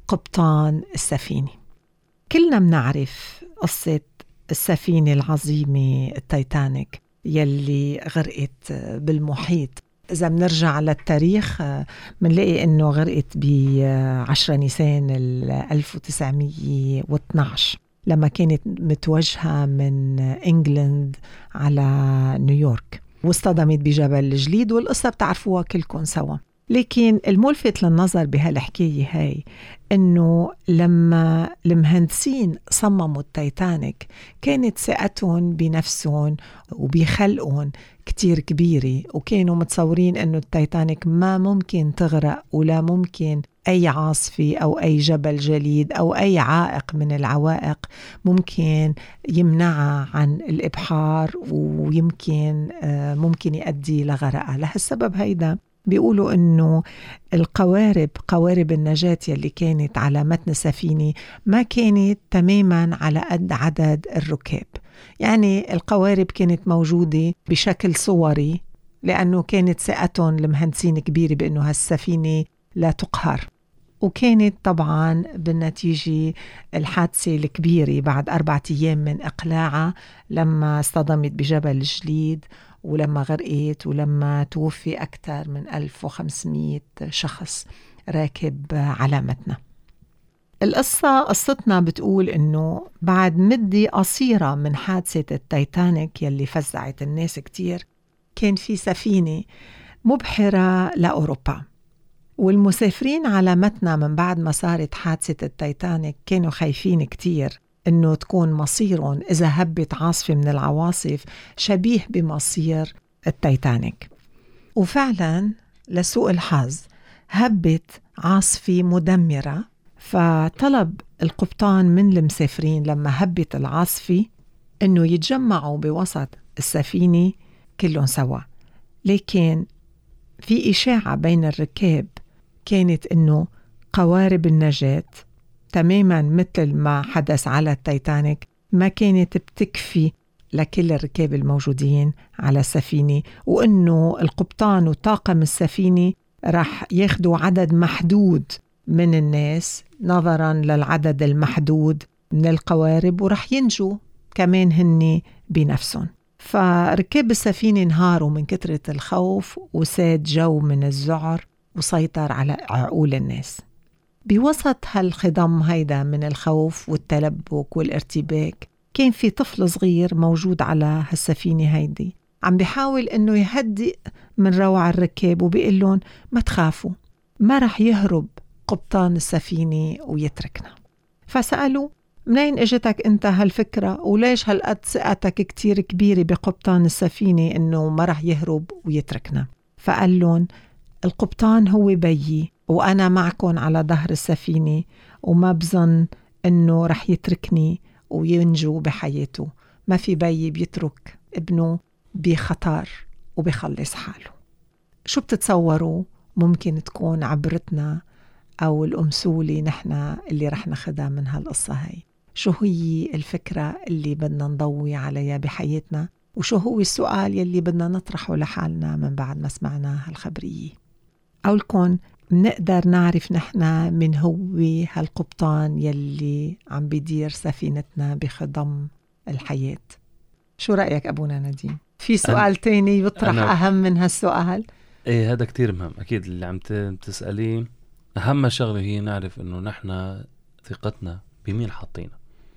قبطان السفينة. كلنا منعرف قصة السفينة العظيمة التايتانيك يلي غرقت بالمحيط. إذا منرجع للتاريخ منلاقي إنه غرقت ب10 نيسان 1912 لما كانت متوجهة من إنجلند على نيويورك واصطدمت بجبل الجليد، والقصة بتعرفوها كلكم سوا. لكن الملفت للنظر بهالحكاية هاي إنه لما المهندسين صمموا التايتانيك كانت ثقتهم بنفسهم وبخلقهم كتير كبيرة، وكانوا متصورين إنه التايتانيك ما ممكن تغرق ولا ممكن أي عاصفة أو أي جبل جليد أو أي عائق من العوائق ممكن يمنعها عن الإبحار ويمكن ممكن يؤدي لغرقها. لهالسبب هيدا بيقولوا إنه قوارب النجاة اللي كانت على متن السفينة ما كانت تماما على قد عدد الركاب، يعني القوارب كانت موجودة بشكل صوري لأنه كانت ثقتهم المهندسين كبيرة بأنه هالسفينة لا تقهر. وكانت طبعا بالنتيجة الحادثة الكبيرة بعد 4 أيام من إقلاعها لما اصطدمت بجبل الجليد ولما غرقت ولما توفي أكثر من 1500 شخص راكب على متنها. قصتنا بتقول إنه بعد مدة قصيرة من حادثة التايتانيك يلي فزعت الناس كتير، كان في سفينة مبحرة لأوروبا، والمسافرين على متنها من بعد ما صارت حادثة التايتانيك كانوا خايفين كتير إنه تكون مصيرهم إذا هبت عاصفة من العواصف شبيه بمصير التايتانيك. وفعلا لسوء الحظ هبت عاصفة مدمرة، فطلب القبطان من المسافرين لما هبت العاصفة إنه يتجمعوا بوسط السفينة كلهم سوا. لكن في إشاعة بين الركاب كانت إنه قوارب النجاة تماماً مثل ما حدث على التايتانيك ما كانت بتكفي لكل الركاب الموجودين على السفينة، وإنه القبطان وطاقم السفينة راح ياخدوا عدد محدود من الناس نظراً للعدد المحدود من القوارب، ورح ينجوا كمان هني بنفسهم. فركاب السفينة انهاروا من كثرة الخوف، وساد جو من الذعر وسيطر على عقول الناس. بوسط هالخضم هيدا من الخوف والتلبك والارتباك كان في طفل صغير موجود على هالسفينة هيدي عم بيحاول انه يهدئ من روع الركاب وبيقول لهم ما تخافوا، ما رح يهرب قبطان السفينة ويتركنا. فسألوا منين اجتك انت هالفكرة، وليش هالقد ثقتك كتير كبيرة بقبطان السفينة انه ما رح يهرب ويتركنا؟ فقال لهم القبطان هو بيي، وأنا معكم على ظهر السفينة، وما بظن إنه رح يتركني وينجو بحياته. ما في بيي بيترك ابنه بخطر وبيخلص حاله. شو بتتصوروا ممكن تكون عبرتنا أو الأمثلة نحن اللي رح ناخدها من هالقصة هاي؟ شو هي الفكرة اللي بدنا نضوي عليها بحياتنا؟ وشو هو السؤال يلي بدنا نطرحه لحالنا من بعد ما سمعنا هالخبرية؟ أقولكم منقدر نعرف نحن من هو هالقبطان يلي عم بيدير سفينتنا بخضم الحياة. شو رأيك أبونا نديم؟ في سؤال تاني بيطرح أهم من هالسؤال؟ ايه هذا كتير مهم. أكيد اللي عم تسأليه أهم شغلة هي نعرف إنه نحن ثقتنا بمين حاطينا.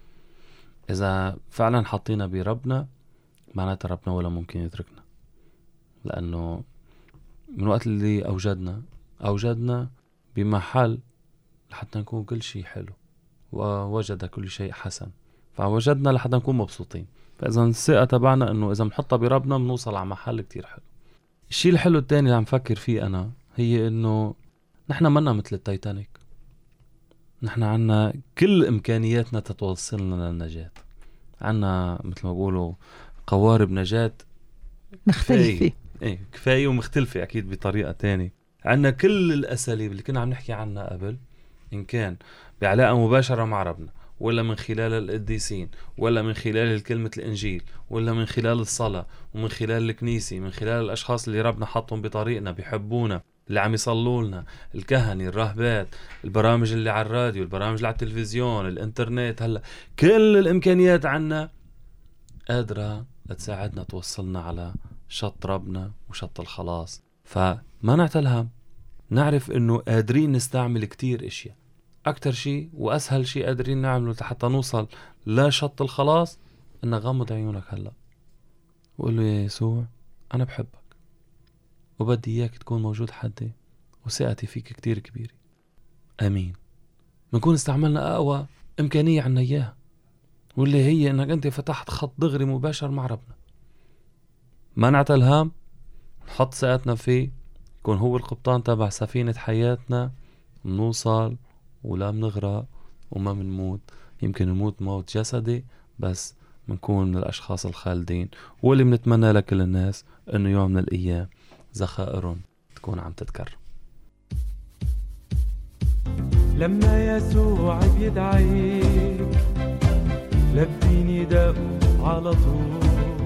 إذا فعلا حاطينا بربنا معناته ربنا ولا ممكن يتركنا، لأنه من وقت اللي أوجدنا بمحل لحتى نكون كل شيء حلو، ووجد كل شيء حسن، فوجدنا لحتى نكون مبسوطين. فإذا الثقة تبعنا إنه إذا منحطها بربنا بنوصل على محل كتير حلو. الشيء الحلو التاني اللي عم فكر فيه أنا هي إنه نحن منا مثل التايتانيك، نحن عنا كل إمكانياتنا تتوصلنا للنجاة. عنا مثل ما بقولوا قوارب نجاة مختلفة، كفاية ومختلفة أكيد بطريقة تانية. عنا كل الأساليب اللي كنا عم نحكي عنها قبل، إن كان بعلاقة مباشرة مع ربنا، ولا من خلال القديسين، ولا من خلال كلمة الإنجيل، ولا من خلال الصلاة، ومن خلال الكنيسة، من خلال الأشخاص اللي ربنا حطهم بطريقنا بيحبونا، اللي عم يصلوا لنا، الكهنة، الراهبات، البرامج اللي على الراديو، البرامج اللي على التلفزيون، الانترنت. هلا كل الإمكانيات عنا قادرة تساعدنا توصلنا على شط ربنا وشط الخلاص. فما نعتلهم، نعرف إنه قادرين نستعمل كتير إشياء. أكتر شيء وأسهل شيء قادرين نعمله حتى نوصل لشط الخلاص إن غمض عيونك هلأ وقول له يا يسوع أنا بحبك وبدي إياك تكون موجود حدي، وثقتي فيك كتير كبيرة. أمين. بنكون استعملنا أقوى إمكانية عنا إياها، واللي هي إنك أنت فتحت خط دغري مباشر مع ربنا. ما نعتلهم، نحط ثقتنا فيه، يكون هو القبطان تبع سفينة حياتنا، منوصل ولا منغرق وما منموت. يمكن نموت موت جسدي بس منكون من الأشخاص الخالدين، واللي منتمنى لكل الناس إنه يوم من الأيام ذخائرهم تكون عم تتكرر. لما يسوع بيدعيك لبي نداءه على طول،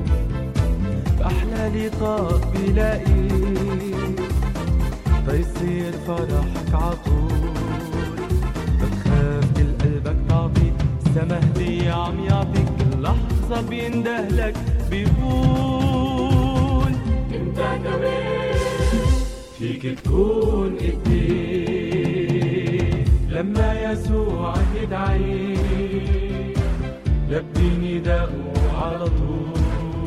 أحلى لقاء بلاقيك فيصير فرحك عطول. بتخاف كل قلبك تعطيك السما هدية عم يعطيك، كل لحظة بيندهلك بيقول فيك تكون قديس لما يسوع يدعي لبي نداءه على طول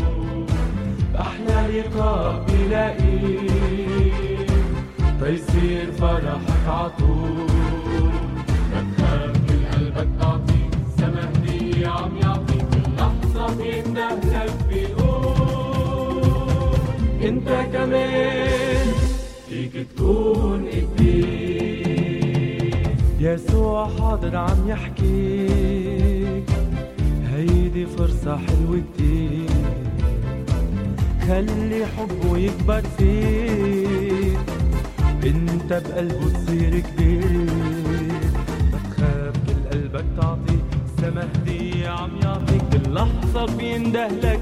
أحلى لقاء بلاقيه تيصير فرحك عطول بتخاف كل قلبك تعطي سما هدية عم يعطيك كل لحظة بيندهلك بيقول انت كمان فيك تكون قديس. يسوع حاضر عم يحكيك هيدي فرصة حلوة كتير خلي حبه يكبر فيك انت بقلبه تصير كبير ما تخاف كل قلبك تعطي سما هدية عم يعطيك كل لحظة بيندهلك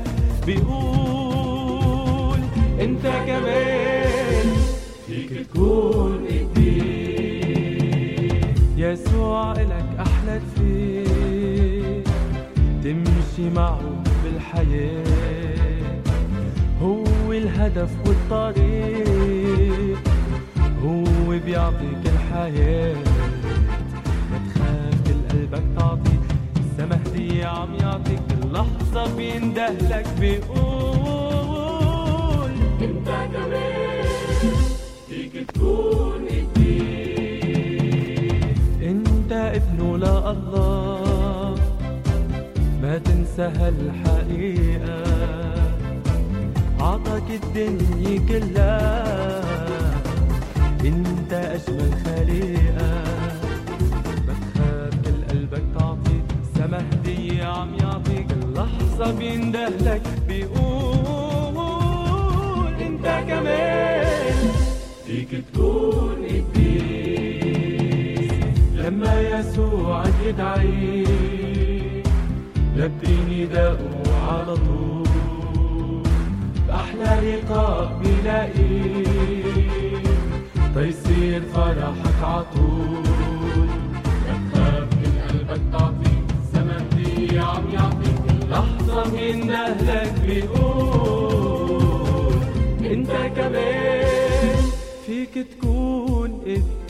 بيقول انت كمان فيك تكون قديس. يسوع إلك أحلى فيك تمشي معه بالحياة هو الهدف والطريق هو بيعطيك الحياة ما تخاف كل قلبك تعطي سما هدية عم يعطيك كل لحظة بيندهلك بيقول انت كمان فيك تكون قديس. انت ابنه لله ما تنسى هالحقيقة عطاك الدنيا كلها انت اجمل خليقة ما تخاف كل قلبك تعطي سما هدية عم يعطيك اللحظة بيندهلك بيقول انت كمان فيك تكون قديس لما يسوع يدعي لبي نداءه على طول أحلى لقاء بلاقيه تيصير فرحك عطول ما تخاف كل قلبك تعطي سما هدية عم يعطيك لحظة من أهلك بيقول انت كمان فيك تكون قديس.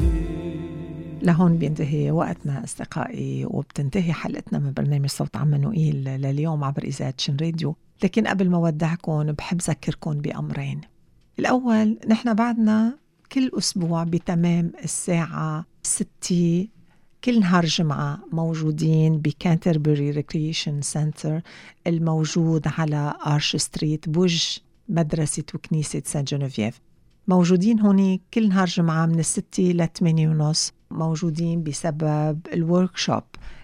لهون بينتهي وقتنا أصدقائي وبتنتهي حلقتنا من برنامج صوت عمانوئيل لليوم عبر إذاعة شن راديو. لكن قبل ما ودعكم بحب ذكركم بأمرين. الأول نحن بعدنا كل أسبوع بتمام الساعة 6 كل نهار جمعة موجودين بكانتربري ريكريشن سنتر الموجود على آرش ستريت بوج مدرسة وكنيسة سان جنوفيف. موجودين هوني كل نهار جمعة من 6 ل 8:30 موجودين بسبب الوركشوب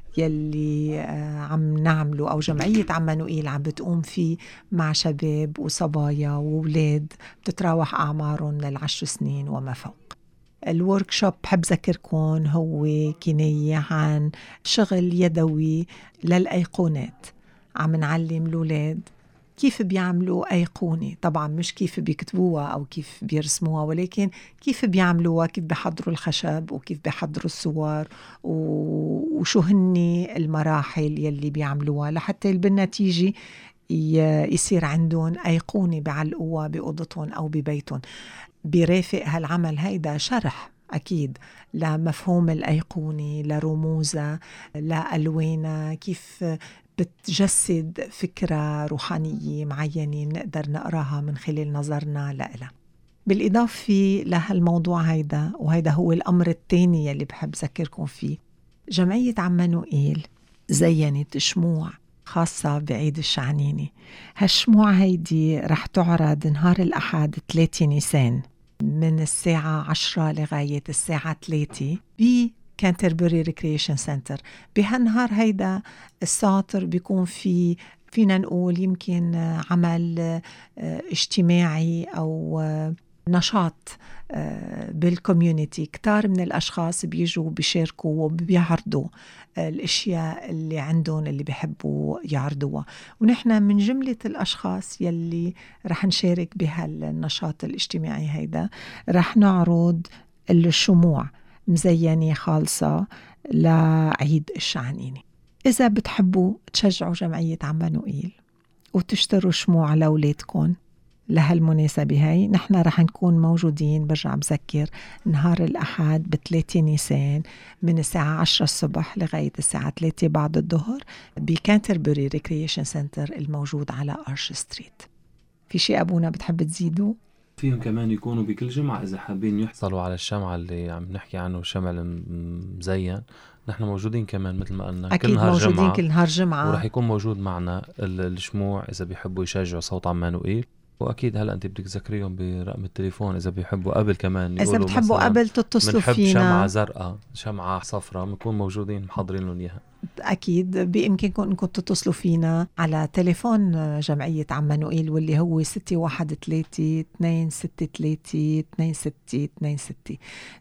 يلي عم نعمله أو جمعية عمانوئيل عم بتقوم فيه مع شباب وصبايا وولاد بتتراوح أعمارهم من 10 سنين وما فوق. الوركشوب بحب ذكركم هو كناية عن شغل يدوي للأيقونات. عم نعلم الولاد كيف بيعملوا أيقونة، طبعا مش كيف بيكتبوها أو كيف بيرسموها ولكن كيف بيعملوها، كيف بيحضروا الخشب وكيف بيحضروا الصور وشو هني المراحل يلي بيعملوها لحتى بالنتيجة يصير عندهم أيقونة بعلقوها بأوضتهم أو ببيتهم. بيرافق هالعمل هيدا شرح أكيد لمفهوم الأيقونة، لرموزها، لألوانها، كيف بتجسد فكرة روحانية معينة نقدر نقراها من خلال نظرنا لها. بالإضافة لهالموضوع هيدا، وهيدا هو الأمر الثاني اللي بحب ذكركم فيه، جمعية عمانوئيل زينت شموع خاصة بعيد الشعنينة. هالشموع هيدي رح تعرض نهار الأحد 3 نيسان من الساعة 10 لغاية الساعة 3 كانتربري ريكريشن سنتر. بهالنهار هيدا الساطر بيكون فينا نقول يمكن عمل اجتماعي أو نشاط بالكوميونيتي. كتار من الأشخاص بيجوا بيشاركوا وبيعرضوا الأشياء اللي عندهم اللي بيحبوا يعرضوها، ونحن من جملة الأشخاص يلي رح نشارك بهالنشاط الاجتماعي هيدا رح نعرض الشموع مزينة خالصة لعيد الشعنينة. إذا بتحبوا تشجعوا جمعية عمانوئيل وتشتروا شموع لأولادكم، لهالمناسبة هاي نحن رح نكون موجودين، برجع بذكر، نهار الأحد ب3 نيسان من الساعة 10 الصبح لغاية الساعة 3 بعد الظهر بكانتربري ريكرييشن سنتر الموجود على أرش ستريت. في شيء أبونا بتحب تزيدوا؟ فيهم كمان يكونوا بكل جمعة إذا حابين يحصلوا على الشمعة اللي عم نحكي عنه، شمع مزين. نحن موجودين كمان مثل ما قلنا أكيد كل نهار موجودين جمعة، كل نهار جمعة، ورح يكون موجود معنا الشموع إذا بيحبوا يشجعوا صوت عمانوئيل. وأكيد هلأ أنت بدك تذكريهم برقم التليفون إذا بيحبوا قبل كمان، إذا بتحبوا قبل تتصلوا فينا. شمعة زرقاء، شمعة صفراء، بنكون موجودين محضرين لهم إياها. أكيد بإمكانكم أنكم تتصلوا فينا على تليفون جمعية عمانوئيل واللي هو 613-263-2626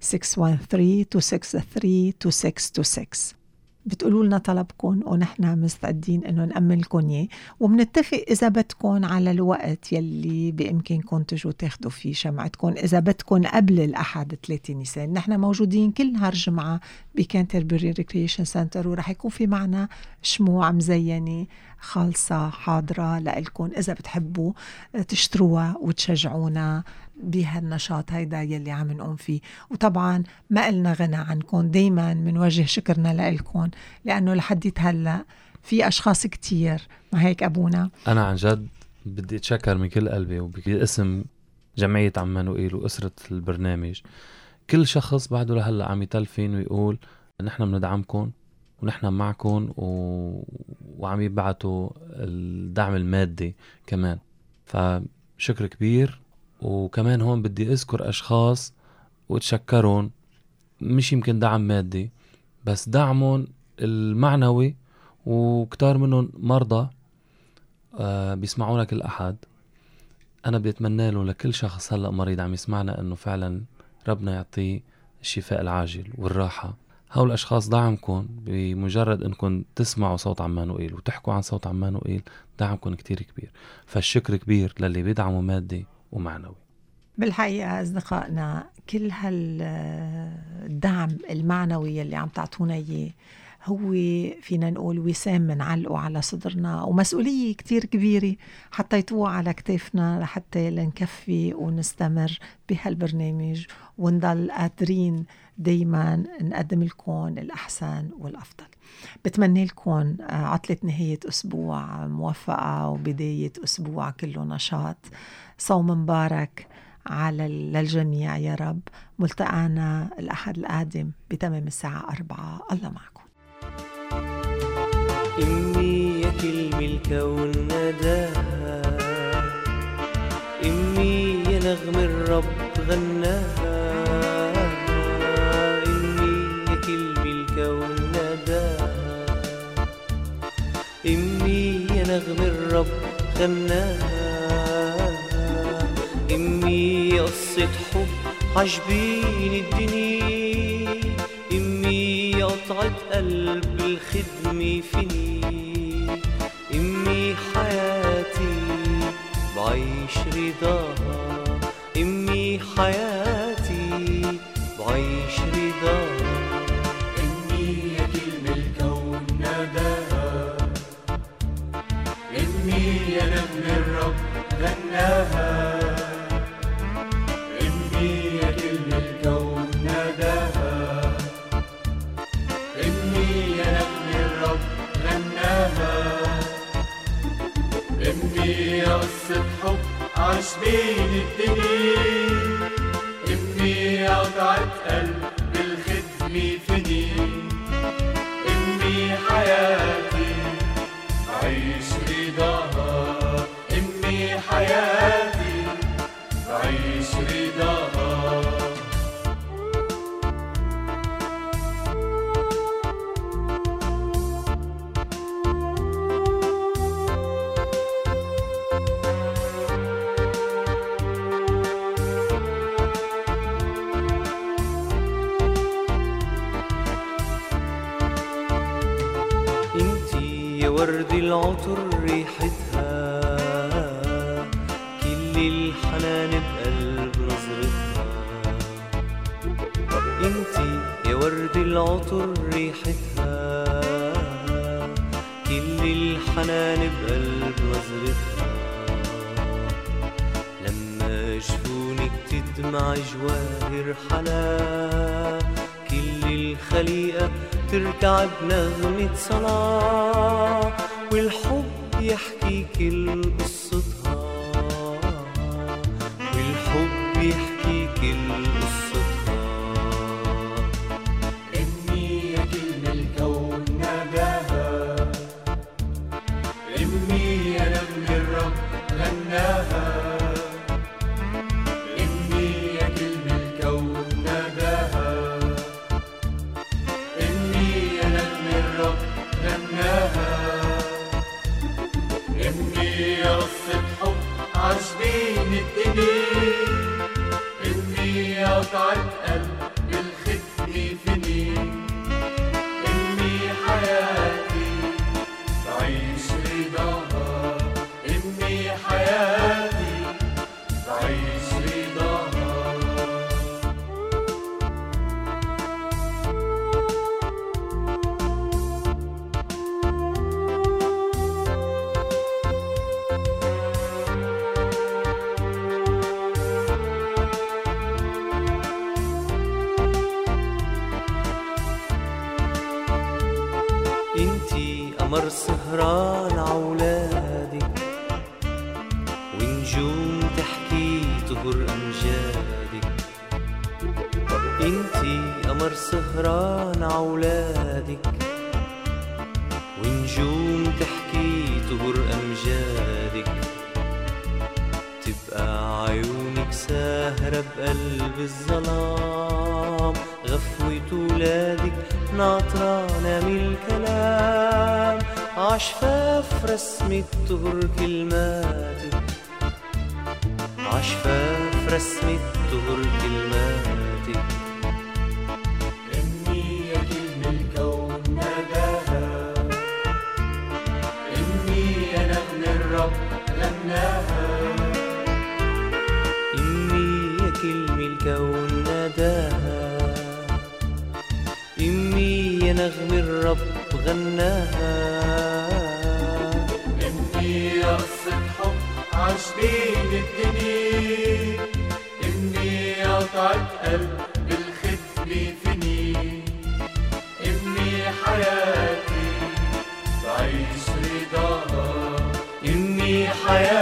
613-263-2626. بتقولوا لنا طلبكم ونحن مستعدين انه نأمن لكم اياه، وبنتفق اذا بدكم على الوقت يلي بامكانكم تجوا تاخذوا فيه شمعتكم. اذا بدكم قبل الاحد 3 نيسان، نحن موجودين كل نهار جمعه بكانتربري ريكرييشن سنتر، ورح يكون في معنا شموع مزينه خالصه حاضره لكم اذا بتحبوا تشتروها وتشجعونا بهالنشاط هيدا يلي عم نقوم فيه. وطبعا ما قلنا غنى عنكم، دايما منوجه شكرنا لكم لأنه لحديت هلأ في أشخاص كتير، ما هيك أبونا؟ أنا عن جد بدي أتشكر من كل قلبي وباسم جمعية عمانوئيل وأسرة البرنامج كل شخص بعده لهلأ عم يتلفين ويقول نحن بندعمكم ونحن معكم وعم يبعتوا الدعم المادي كمان، فشكر كبير. وكمان هون بدي أذكر أشخاص وتشكرون، مش يمكن دعم مادي بس دعمهم المعنوي، وكتار منهم مرضى بيسمعونا كل أحد. أنا بيتمنى له لكل شخص هلأ مريض عم يسمعنا أنه فعلا ربنا يعطيه الشفاء العاجل والراحة. هؤلاء الأشخاص دعمكم بمجرد أنكم تسمعوا صوت عمانوئيل وتحكوا عن صوت عمانوئيل، دعمكم كتير كبير، فالشكر كبير للي بيدعموا مادي ومعنوي. بالحقيقة أصدقائنا كل هالدعم المعنوي اللي عم تعطونا إياه هو فينا نقول وسام منعلقه على صدرنا، ومسؤولية كتير كبيرة حتى يطوع على كتافنا لحتى لنكفي ونستمر بهالبرنامج ونضل قادرين دايما نقدم لكم الأحسن والأفضل. بتمنى لكم عطلة نهاية أسبوع موفقة وبداية أسبوع كله نشاط، صوم مبارك للجميع يا رب. ملتقانا الأحد القادم بتمام الساعة 4. الله معكم. إمي يا كلمة الكون نداها، إمي يا نغم الرب غناها، إمي يا كلمة الكون نداها، إمي يا نغم الرب غناها، إمي يا قصة حب عجبيني الدنيا، إمي يا قطعة قلب الخدمة فيني، إمي حياتي بعيش رضاها، إمي حياتي بعيش رضاها، إمي يا كلمة الكون ناداها، إمي يا نغم الرب غناها، إمي يا كلمة الكون ناداها، إمي يا نغم الرب غناها، إمي يا قصة حب عجبيني الدنيا، إمي يا قطعة قلب بالخدمة فيني، إمي حياتي بعيش رضاها، إمي حياتي بعيش رضاها. ورد العطر ريحتها، كل الحنان بقلب نظرتها، انتي يا ورد العطر ريحتها، كل الحنان بقلب نظرتها، بدمع جواهر حلا، كل الخليقة تركع بنغمة صلاة، والحب يحكي كل قصتها، والحب يحكي كل قصتها. أمي يا كلمة الكون ناداها، أمي يا نغمة الرب غناها، أمي يا كلمة الكون ناداها، أمي يا نغمة الرب غناها، أمي يا قصة حب عجبين الدنيا، أمي يا قطعة قلب بالختم فيني، أمي حياتي بعيش رضاها، أمي حياتي بعيش رضاها. انتي قمر سهران عولادك، ونجوم تحكي تهر أمجادك. انتي قمر سهران عولادك، ونجوم تحكي تهر أمجادك. تبقى عيونك ساهرة بقلب الظلام، غفوة ولادك ناطرانة من الكلام، عشفاف رسمة تهر كلماتك، عشفاف رسمة تهر كلماتك. أمي يا كلمة الكون ناداها، أمي يا نغمة الرب غناها، أمي يا كلمة الكون ناداها، أمي يا نغم الرب غناها، أمي يا قصة حب عجبين الدنيا، أمي يا قطعة قلب بالختم فيني، أمي حياتي بعيش رضاها، أمي حياتي